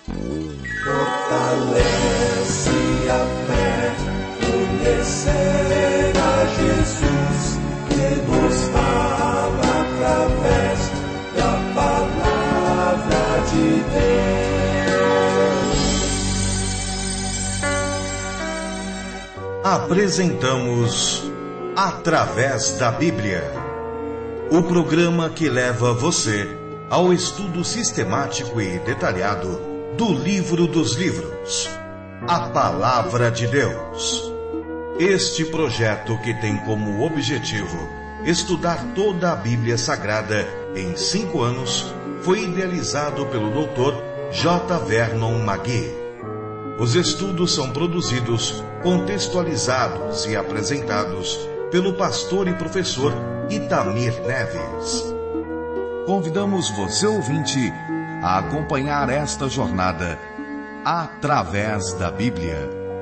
Fortalece a fé, conhecer a Jesus, que nos fala através da palavra de Deus. Apresentamos Através da Bíblia, o programa que leva você ao estudo sistemático e detalhado do livro dos livros, a Palavra de Deus. Este projeto, que tem como objetivo estudar toda a Bíblia Sagrada em 5 anos, foi idealizado pelo Dr. J. Vernon McGee. Os estudos são produzidos, contextualizados e apresentados pelo pastor e professor Itamir Neves. Convidamos você, ouvinte, a acompanhar esta jornada através da Bíblia.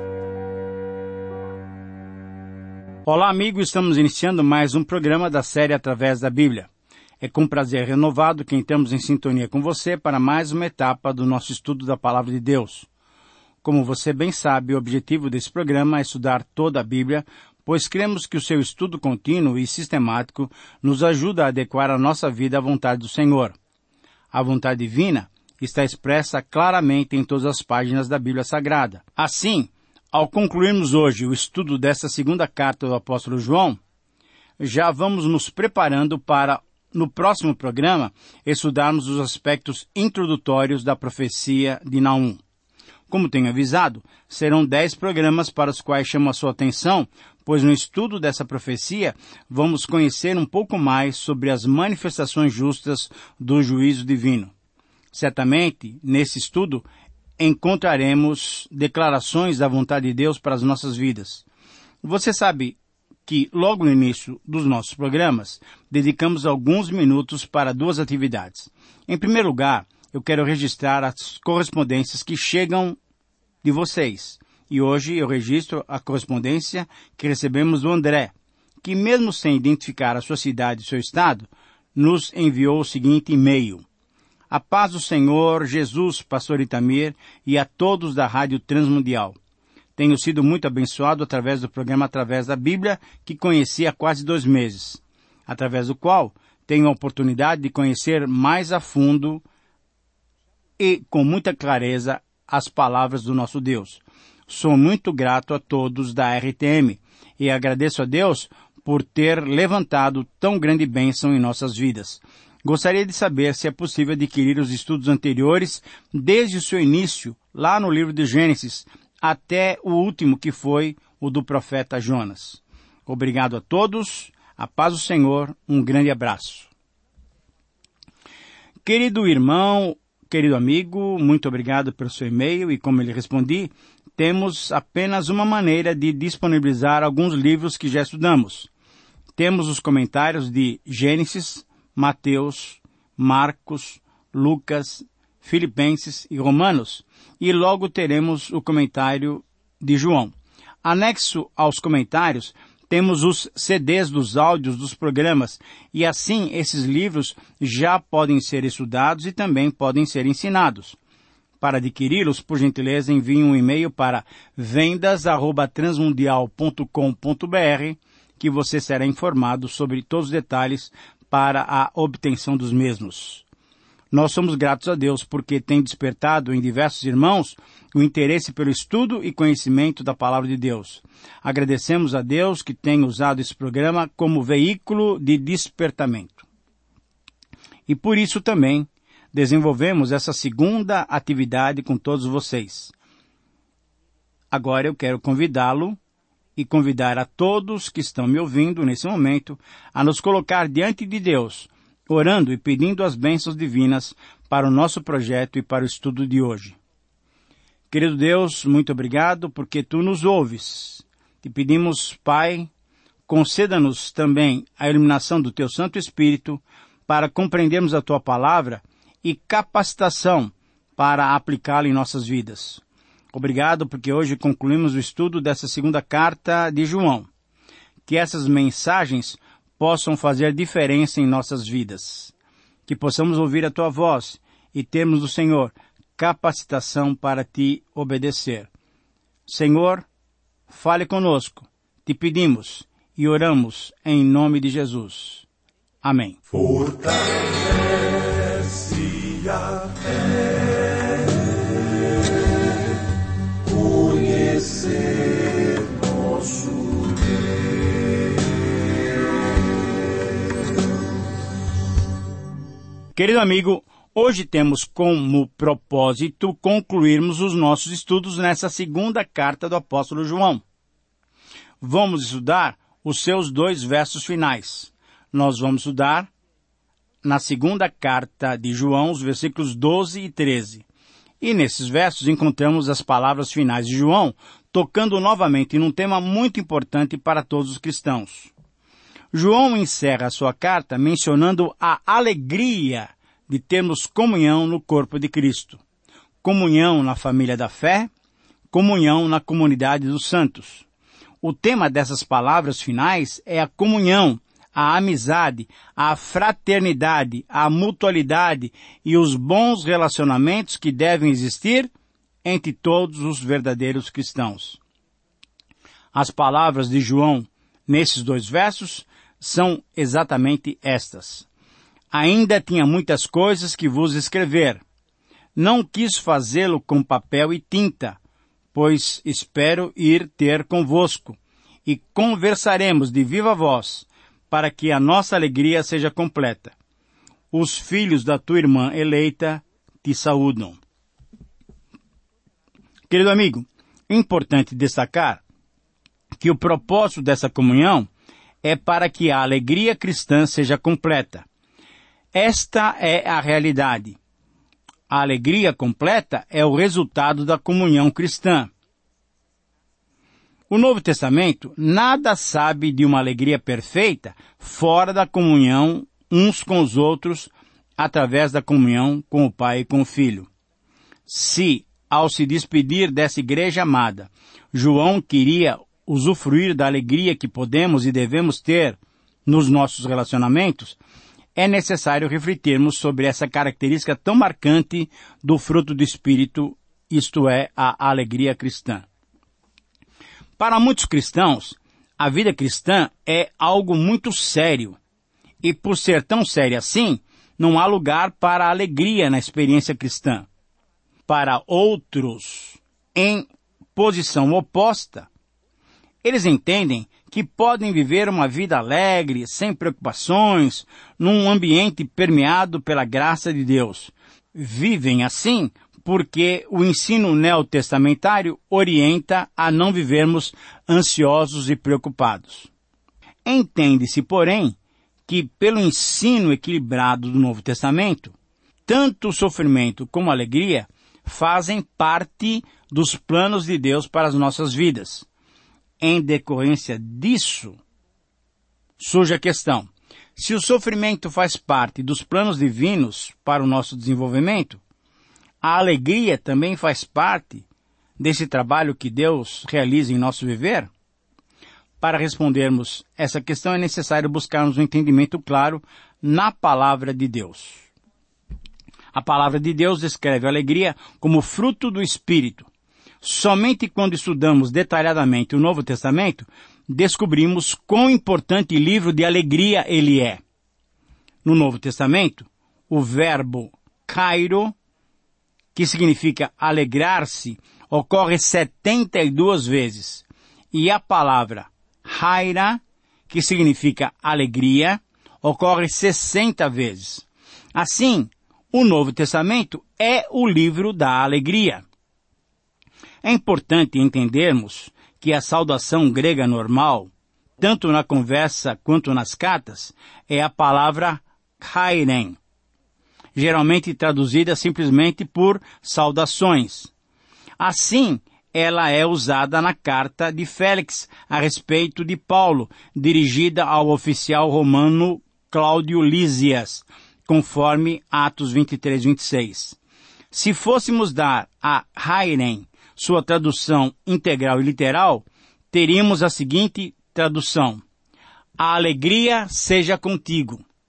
Olá, amigo, estamos iniciando mais um programa da série Através da Bíblia. É com prazer renovado que entramos em sintonia com você para mais uma etapa do nosso estudo da Palavra de Deus. Como você bem sabe, o objetivo desse programa é estudar toda a Bíblia, pois cremos que o seu estudo contínuo e sistemático nos ajuda a adequar a nossa vida à vontade do Senhor. A vontade divina está expressa claramente em todas as páginas da Bíblia Sagrada. Assim, ao concluirmos hoje o estudo dessa segunda carta do apóstolo João, já vamos nos preparando para, no próximo programa, estudarmos os aspectos introdutórios da profecia de Naum. Como tenho avisado, serão 10 programas para os quais chamo a sua atenção, pois no estudo dessa profecia vamos conhecer um pouco mais sobre as manifestações justas do juízo divino. Certamente, nesse estudo, encontraremos declarações da vontade de Deus para as nossas vidas. Você sabe que, logo no início dos nossos programas, dedicamos alguns minutos para 2 atividades. Em primeiro lugar, eu quero registrar as correspondências que chegam de vocês. E hoje eu registro a correspondência que recebemos do André, que mesmo sem identificar a sua cidade e seu estado, nos enviou o seguinte e-mail: A paz do Senhor Jesus, pastor Itamir, e a todos da Rádio Transmundial. Tenho sido muito abençoado através do programa Através da Bíblia, que conheci há quase 2 meses, através do qual tenho a oportunidade de conhecer mais a fundo e com muita clareza as palavras do nosso Deus. Sou muito grato a todos da RTM e agradeço a Deus por ter levantado tão grande bênção em nossas vidas. Gostaria de saber se é possível adquirir os estudos anteriores desde o seu início, lá no livro de Gênesis, até o último, que foi o do profeta Jonas. Obrigado a todos, a paz do Senhor, um grande abraço. Querido irmão, querido amigo, muito obrigado pelo seu e-mail e, como eu lhe respondi, temos apenas uma maneira de disponibilizar alguns livros que já estudamos. Temos os comentários de Gênesis, Mateus, Marcos, Lucas, Filipenses e Romanos, e logo teremos o comentário de João. Anexo aos comentários, temos os CDs dos áudios dos programas, e assim esses livros já podem ser estudados e também podem ser ensinados. Para adquiri-los, por gentileza, envie um e-mail para vendas@transmundial.com.br, que você será informado sobre todos os detalhes para a obtenção dos mesmos. Nós somos gratos a Deus porque tem despertado em diversos irmãos o interesse pelo estudo e conhecimento da Palavra de Deus. Agradecemos a Deus que tem usado esse programa como veículo de despertamento. E por isso também desenvolvemos essa segunda atividade com todos vocês. Agora eu quero convidá-lo e convidar a todos que estão me ouvindo nesse momento a nos colocar diante de Deus, orando e pedindo as bênçãos divinas para o nosso projeto e para o estudo de hoje. Querido Deus, muito obrigado porque Tu nos ouves. Te pedimos, Pai, conceda-nos também a iluminação do Teu Santo Espírito para compreendermos a Tua Palavra e capacitação para aplicá-la em nossas vidas. Obrigado porque hoje concluímos o estudo dessa segunda carta de João. Que essas mensagens possam fazer diferença em nossas vidas. Que possamos ouvir a Tua voz e termos do Senhor capacitação para te obedecer. Senhor, fale conosco, te pedimos e oramos em nome de Jesus. Amém. Fortalece a fé, conhecer nosso Deus. Querido amigo, hoje temos como propósito concluirmos os nossos estudos nessa segunda carta do apóstolo João. Vamos estudar os seus 2 versos finais. Nós vamos estudar na segunda carta de João, os versículos 12 e 13. E nesses versos encontramos as palavras finais de João, tocando novamente num tema muito importante para todos os cristãos. João encerra a sua carta mencionando a alegria de termos comunhão no corpo de Cristo, comunhão na família da fé, comunhão na comunidade dos santos. O tema dessas palavras finais é a comunhão, a amizade, a fraternidade, a mutualidade e os bons relacionamentos que devem existir entre todos os verdadeiros cristãos. As palavras de João nesses 2 versos são exatamente estas. Ainda tinha muitas coisas que vos escrever. Não quis fazê-lo com papel e tinta, pois espero ir ter convosco, e conversaremos de viva voz, para que a nossa alegria seja completa. Os filhos da tua irmã eleita te saúdam. Querido amigo, é importante destacar que o propósito dessa comunhão é para que a alegria cristã seja completa. Esta é a realidade. A alegria completa é o resultado da comunhão cristã. O Novo Testamento nada sabe de uma alegria perfeita fora da comunhão uns com os outros, através da comunhão com o Pai e com o Filho. Se, ao se despedir dessa igreja amada, João queria usufruir da alegria que podemos e devemos ter nos nossos relacionamentos, é necessário refletirmos sobre essa característica tão marcante do fruto do Espírito, isto é, a alegria cristã. Para muitos cristãos, a vida cristã é algo muito sério, e por ser tão séria assim, não há lugar para alegria na experiência cristã. Para outros, em posição oposta, eles entendem que podem viver uma vida alegre, sem preocupações, num ambiente permeado pela graça de Deus. Vivem assim porque o ensino neotestamentário orienta a não vivermos ansiosos e preocupados. Entende-se, porém, que pelo ensino equilibrado do Novo Testamento, tanto o sofrimento como a alegria fazem parte dos planos de Deus para as nossas vidas. Em decorrência disso, surge a questão: se o sofrimento faz parte dos planos divinos para o nosso desenvolvimento, a alegria também faz parte desse trabalho que Deus realiza em nosso viver? Para respondermos essa questão é necessário buscarmos um entendimento claro na Palavra de Deus. A Palavra de Deus descreve a alegria como fruto do Espírito. Somente quando estudamos detalhadamente o Novo Testamento, descobrimos quão importante livro de alegria ele é. No Novo Testamento, o verbo kairo, que significa alegrar-se, ocorre 72 vezes. E a palavra haira, que significa alegria, ocorre 60 vezes. Assim, o Novo Testamento é o livro da alegria. É importante entendermos que a saudação grega normal, tanto na conversa quanto nas cartas, é a palavra chairen, geralmente traduzida simplesmente por saudações. Assim, ela é usada na carta de Félix a respeito de Paulo, dirigida ao oficial romano Cláudio Lísias, conforme Atos 23, 26. Se fôssemos dar a chairen sua tradução integral e literal, teríamos a seguinte tradução: a alegria seja contigo.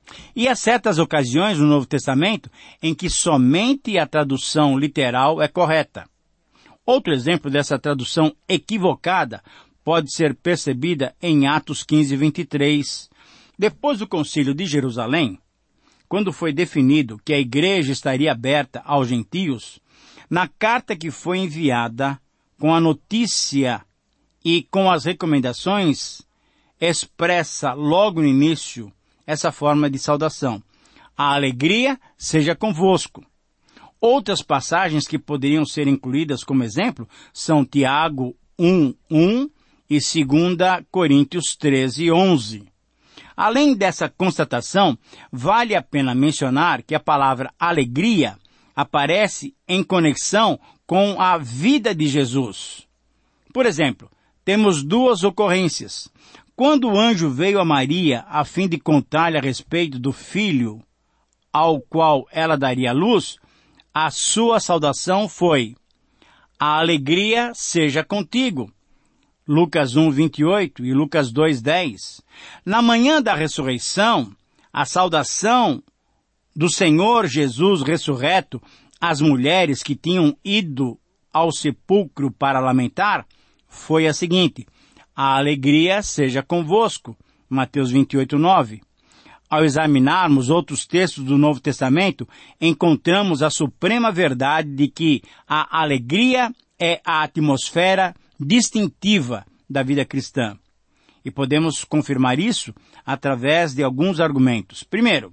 E há certas ocasiões no Novo Testamento em que somente a tradução literal é correta. Outro exemplo dessa tradução equivocada pode ser percebida em Atos 15, 23. Depois do Concílio de Jerusalém, quando foi definido que a igreja estaria aberta aos gentios, na carta que foi enviada com a notícia e com as recomendações, expressa logo no início essa forma de saudação: a alegria seja convosco. Outras passagens que poderiam ser incluídas como exemplo são Tiago 1:1 e 2 Coríntios 13:11. Além dessa constatação, vale a pena mencionar que a palavra alegria aparece em conexão com a vida de Jesus. Por exemplo, temos duas ocorrências. Quando o anjo veio a Maria a fim de contar-lhe a respeito do filho ao qual ela daria luz, a sua saudação foi: a alegria seja contigo. Lucas 1:28 e Lucas 2:10. Na manhã da ressurreição, a saudação do Senhor Jesus ressurreto às mulheres que tinham ido ao sepulcro para lamentar foi a seguinte: a alegria seja convosco. Mateus 28:9. Ao examinarmos outros textos do Novo Testamento, encontramos a suprema verdade de que a alegria é a atmosfera distintiva da vida cristã. E podemos confirmar isso através de alguns argumentos. Primeiro,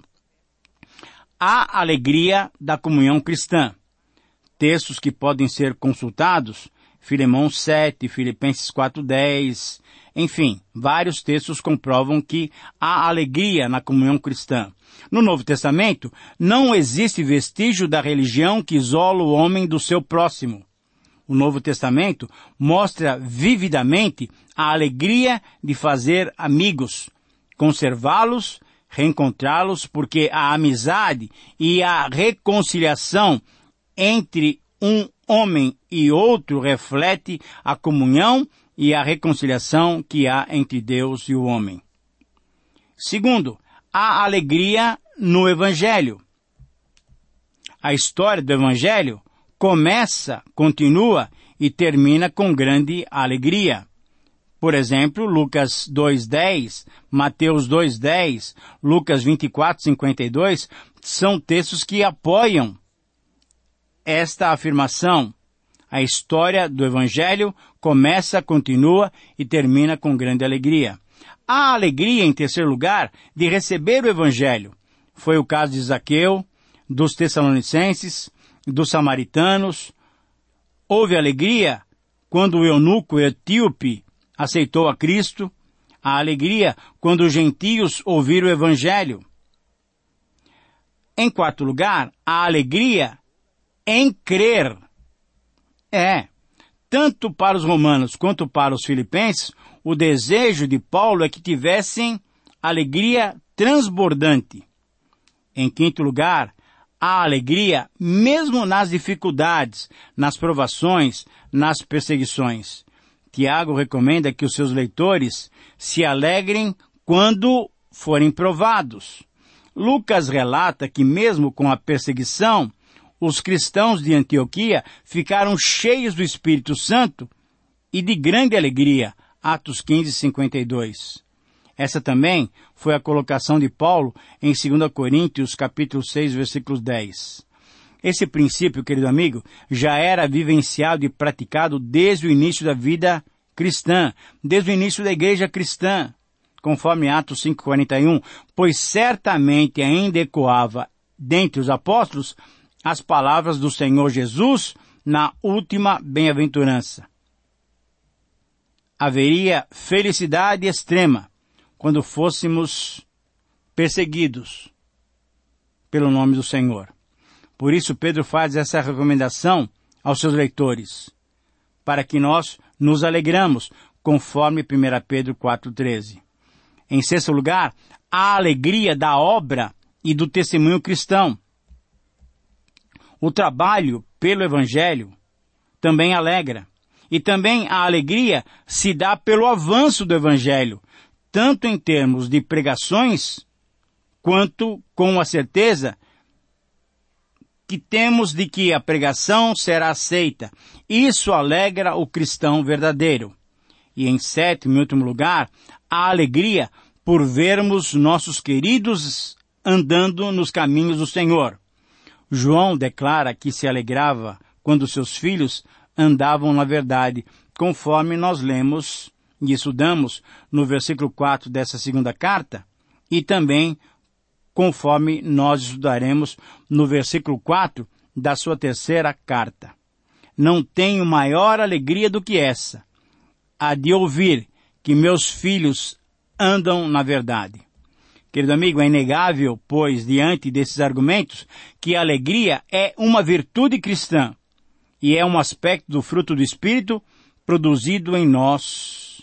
a alegria da comunhão cristã. Textos que podem ser consultados: Filemão 7, Filipenses 4:10, enfim, vários textos comprovam que há alegria na comunhão cristã. No Novo Testamento, não existe vestígio da religião que isola o homem do seu próximo. O Novo Testamento mostra vividamente a alegria de fazer amigos, conservá-los, reencontrá-los, porque a amizade e a reconciliação entre um homem e outro reflete a comunhão e a reconciliação que há entre Deus e o homem. Segundo, há alegria no Evangelho. A história do Evangelho começa, continua e termina com grande alegria. Por exemplo, Lucas 2:10, Mateus 2:10, Lucas 24:52 são textos que apoiam esta afirmação. A história do Evangelho começa, continua e termina com grande alegria. Há alegria, em terceiro lugar, de receber o Evangelho. Foi o caso de Zaqueu, dos Tessalonicenses, dos samaritanos. Houve alegria quando o eunuco etíope aceitou a Cristo. Há alegria quando os gentios ouviram o Evangelho. Em quarto lugar, há alegria em crer. Tanto para os romanos quanto para os filipenses, o desejo de Paulo é que tivessem alegria transbordante. Em quinto lugar, há alegria mesmo nas dificuldades, nas provações, nas perseguições. Tiago recomenda que os seus leitores se alegrem quando forem provados. Lucas relata que mesmo com a perseguição, os cristãos de Antioquia ficaram cheios do Espírito Santo e de grande alegria. Atos 15:52. Essa também foi a colocação de Paulo em 2 Coríntios, capítulo 6, versículo 10. Esse princípio, querido amigo, já era vivenciado e praticado desde o início da vida cristã, desde o início da igreja cristã, conforme Atos 5:41, pois certamente ainda ecoava dentre os apóstolos as palavras do Senhor Jesus na última bem-aventurança. Haveria felicidade extrema quando fôssemos perseguidos pelo nome do Senhor. Por isso Pedro faz essa recomendação aos seus leitores, para que nós nos alegramos, conforme 1 Pedro 4:13. Em sexto lugar, a alegria da obra e do testemunho cristão. O trabalho pelo Evangelho também alegra. E também a alegria se dá pelo avanço do Evangelho, tanto em termos de pregações, quanto com a certeza que temos de que a pregação será aceita. Isso alegra o cristão verdadeiro. E em sétimo e último lugar, a alegria por vermos nossos queridos andando nos caminhos do Senhor. João declara que se alegrava quando seus filhos andavam na verdade, conforme nós lemos e estudamos no versículo 4 dessa segunda carta, e também conforme nós estudaremos no versículo 4 da sua terceira carta. Não tenho maior alegria do que essa, a de ouvir que meus filhos andam na verdade. Querido amigo, é inegável, pois, diante desses argumentos, que a alegria é uma virtude cristã e é um aspecto do fruto do Espírito produzido em nós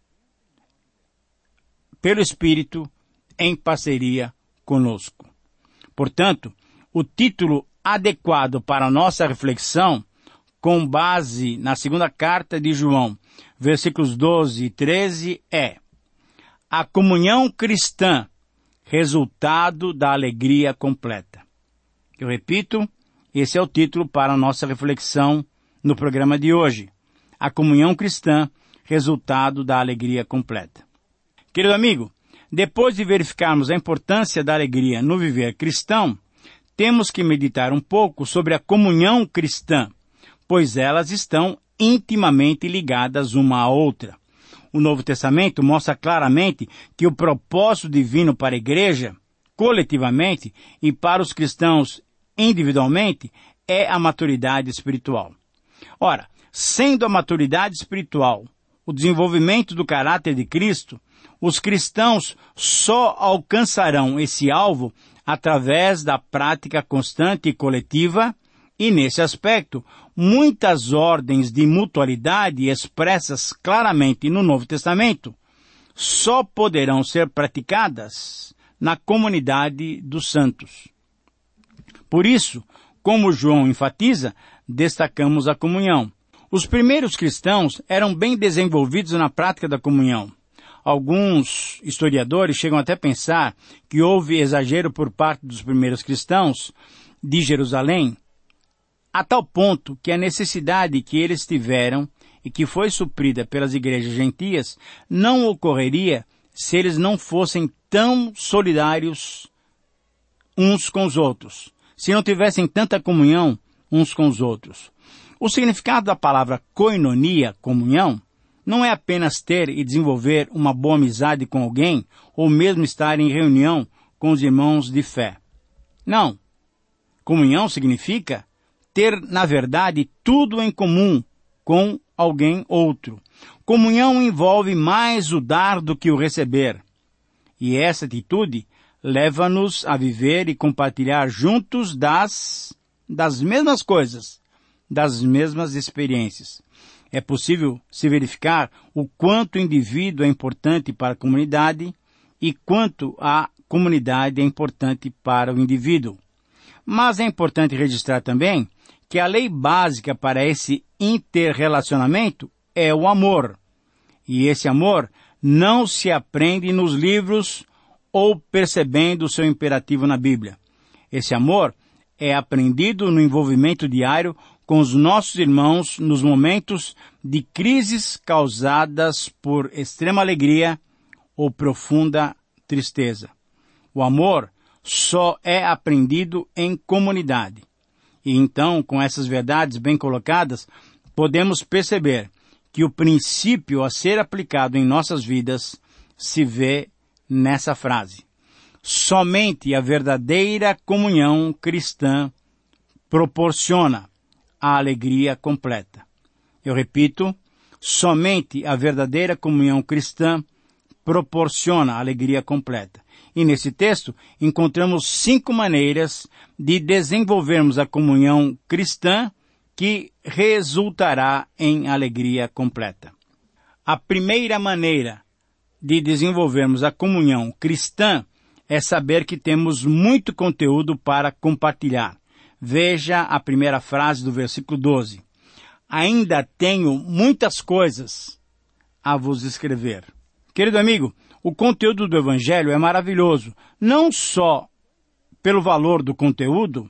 pelo Espírito em parceria conosco. Portanto, o título adequado para a nossa reflexão, com base na segunda carta de João, versículos 12 e 13, é: a comunhão cristã, resultado da alegria completa. Eu repito, esse é o título para a nossa reflexão no programa de hoje. A comunhão cristã, resultado da alegria completa. Querido amigo, depois de verificarmos a importância da alegria no viver cristão, temos que meditar um pouco sobre a comunhão cristã, pois elas estão intimamente ligadas uma à outra. O Novo Testamento mostra claramente que o propósito divino para a igreja, coletivamente, e para os cristãos individualmente, é a maturidade espiritual. Ora, sendo a maturidade espiritual o desenvolvimento do caráter de Cristo, os cristãos só alcançarão esse alvo através da prática constante e coletiva, e nesse aspecto, muitas ordens de mutualidade expressas claramente no Novo Testamento só poderão ser praticadas na comunidade dos santos. Por isso, como João enfatiza, destacamos a comunhão. Os primeiros cristãos eram bem desenvolvidos na prática da comunhão. Alguns historiadores chegam até a pensar que houve exagero por parte dos primeiros cristãos de Jerusalém, a tal ponto que a necessidade que eles tiveram e que foi suprida pelas igrejas gentias não ocorreria se eles não fossem tão solidários uns com os outros, se não tivessem tanta comunhão uns com os outros. O significado da palavra koinonia, comunhão, não é apenas ter e desenvolver uma boa amizade com alguém ou mesmo estar em reunião com os irmãos de fé. Não. Comunhão significa ter, na verdade, tudo em comum com alguém outro. Comunhão envolve mais o dar do que o receber. E essa atitude leva-nos a viver e compartilhar juntos das mesmas coisas, das mesmas experiências. É possível se verificar o quanto o indivíduo é importante para a comunidade e quanto a comunidade é importante para o indivíduo. Mas é importante registrar também que a lei básica para esse interrelacionamento é o amor. E esse amor não se aprende nos livros ou percebendo o seu imperativo na Bíblia. Esse amor é aprendido no envolvimento diário com os nossos irmãos nos momentos de crises causadas por extrema alegria ou profunda tristeza. O amor só é aprendido em comunidade. E então, com essas verdades bem colocadas, podemos perceber que o princípio a ser aplicado em nossas vidas se vê nessa frase. Somente a verdadeira comunhão cristã proporciona a alegria completa. Eu repito, somente a verdadeira comunhão cristã proporciona a alegria completa. E nesse texto encontramos 5 maneiras de desenvolvermos a comunhão cristã que resultará em alegria completa. A primeira maneira de desenvolvermos a comunhão cristã é saber que temos muito conteúdo para compartilhar. Veja a primeira frase do versículo 12. Ainda tenho muitas coisas a vos escrever. Querido amigo, O conteúdo do Evangelho é maravilhoso, não só pelo valor do conteúdo,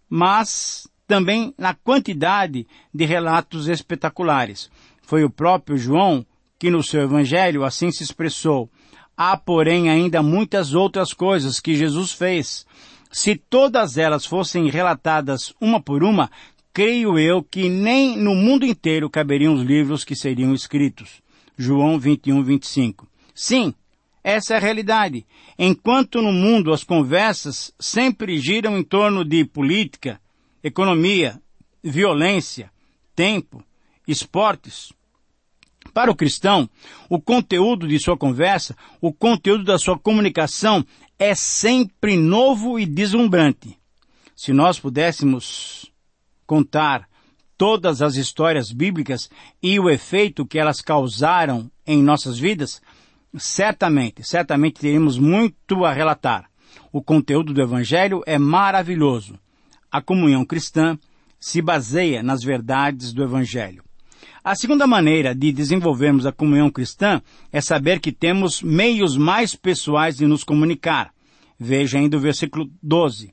mas também na quantidade de relatos espetaculares. Foi o próprio João que no seu Evangelho assim se expressou. Há, porém, ainda muitas outras coisas que Jesus fez. Se todas elas fossem relatadas uma por uma, creio eu que nem no mundo inteiro caberiam os livros que seriam escritos. João 21, 25. Sim, essa é a realidade. Enquanto no mundo as conversas sempre giram em torno de política, economia, violência, tempo, esportes. Para o cristão, o conteúdo de sua conversa, o conteúdo da sua comunicação é sempre novo e deslumbrante. Se nós pudéssemos contar todas as histórias bíblicas e o efeito que elas causaram em nossas vidas, certamente teríamos muito a relatar. O conteúdo do Evangelho é maravilhoso. A comunhão cristã se baseia nas verdades do Evangelho. A segunda maneira de desenvolvermos a comunhão cristã é saber que temos meios mais pessoais de nos comunicar. Veja ainda o versículo 12.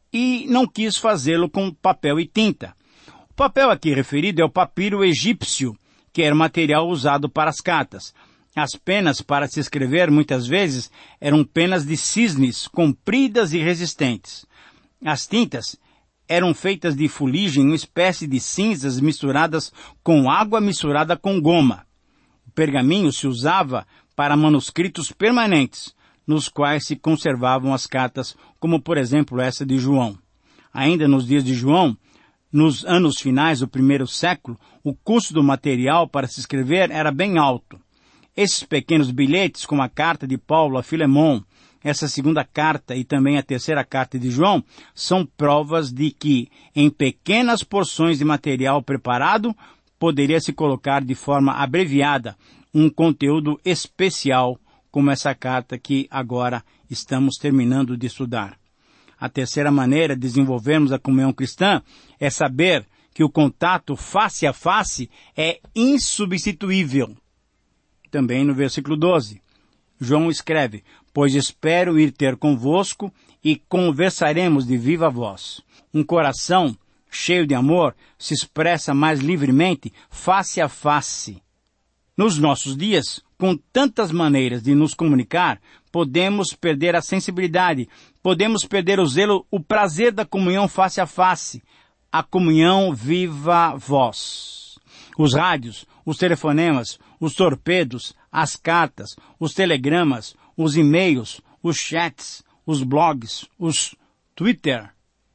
E não quis fazê-lo com papel e tinta. O papel aqui referido é o papiro egípcio, que era o material usado para as cartas. As penas para se escrever, muitas vezes, eram penas de cisnes, compridas e resistentes. As tintas eram feitas de fuligem, uma espécie de cinzas misturadas com água misturada com goma. O pergaminho se usava para manuscritos permanentes, nos quais se conservavam as cartas, como por exemplo essa de João. Ainda nos dias de João, nos anos finais do primeiro século, o custo do material para se escrever era bem alto. Esses pequenos bilhetes, como a carta de Paulo a Filemon, essa segunda carta e também a terceira carta de João, são provas de que, em pequenas porções de material preparado, poderia se colocar de forma abreviada um conteúdo especial, como essa carta que agora estamos terminando de estudar. A terceira maneira de desenvolvermos a comunhão cristã é saber que o contato face a face é insubstituível. Também no versículo 12, João escreve: pois espero ir ter convosco e conversaremos de viva voz. Um coração cheio de amor se expressa mais livremente face a face. Nos nossos dias, com tantas maneiras de nos comunicar, podemos perder a sensibilidade, podemos perder o zelo, o prazer da comunhão face a face, a comunhão viva voz. Os rádios, os telefonemas, os torpedos, as cartas, os telegramas, os e-mails, os chats, os blogs, os Twitter,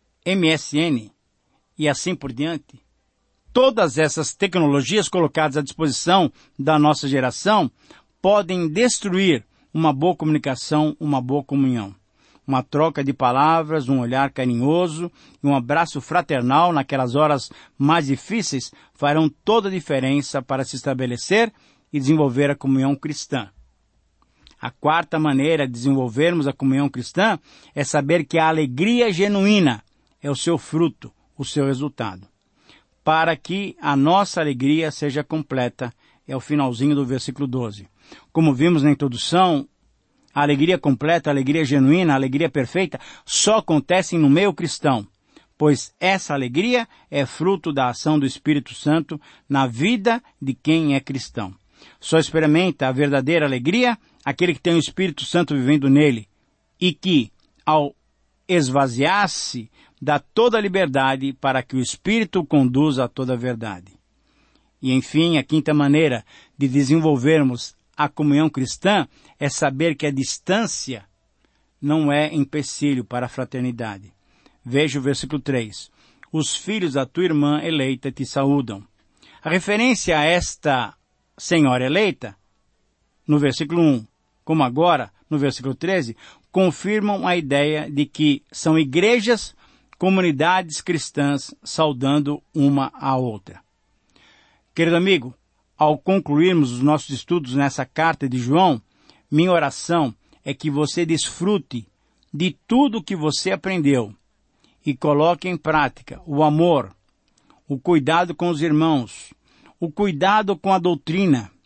MSN e assim por diante. Todas essas tecnologias colocadas à disposição da nossa geração podem destruir uma boa comunicação, uma boa comunhão. Uma troca de palavras, um olhar carinhoso e um abraço fraternal naquelas horas mais difíceis farão toda a diferença para se estabelecer e desenvolver a comunhão cristã. A quarta maneira de desenvolvermos a comunhão cristã é saber que a alegria genuína é o seu fruto, o seu resultado. Para que a nossa alegria seja completa, é o finalzinho do versículo 12. Como vimos na introdução, a alegria completa, a alegria genuína, a alegria perfeita só acontecem no meio cristão, pois essa alegria é fruto da ação do Espírito Santo na vida de quem é cristão. Só experimenta a verdadeira alegria aquele que tem o Espírito Santo vivendo nele e que, ao esvaziar-se, dá toda a liberdade para que o Espírito o conduza a toda a verdade. E, enfim, a quinta maneira de desenvolvermos a comunhão cristã é saber que a distância não é empecilho para a fraternidade. Veja o versículo 3. Os filhos da tua irmã eleita te saúdam. A referência a esta senhora eleita, no versículo 1, como agora, no versículo 13, confirmam a ideia de que são igrejas, comunidades cristãs saudando uma à outra. Querido amigo, ao concluirmos os nossos estudos nessa carta de João, minha oração é que você desfrute de tudo o que você aprendeu e coloque em prática o amor, o cuidado com os irmãos, o cuidado com a doutrina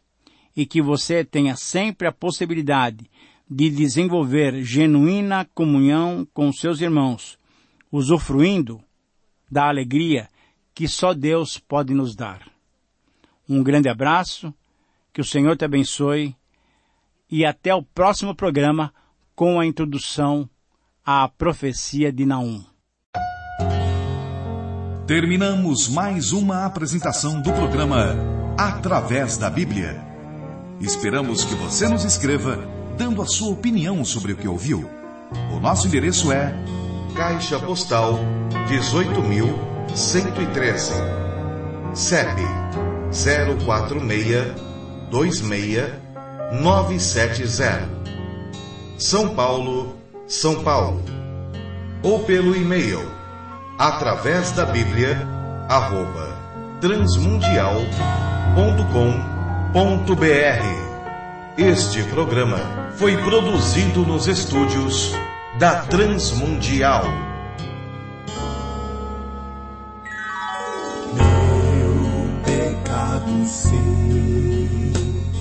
e que você tenha sempre a possibilidade de desenvolver genuína comunhão com seus irmãos, usufruindo da alegria que só Deus pode nos dar. Um grande abraço, que o Senhor te abençoe e até o próximo programa com a introdução à profecia de Naum. Terminamos mais uma apresentação do programa Através da Bíblia. Esperamos que você nos escreva dando a sua opinião sobre o que ouviu. O nosso endereço é Caixa Postal 18.113, CEP 04626-970, São Paulo, São Paulo. Ou pelo e-mail através da Bíblia @transmundial.com.br. Este programa foi produzido nos estúdios da Transmundial. Meu pecado sim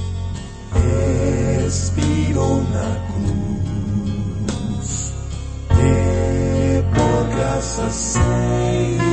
expirou na cruz, e por graça sem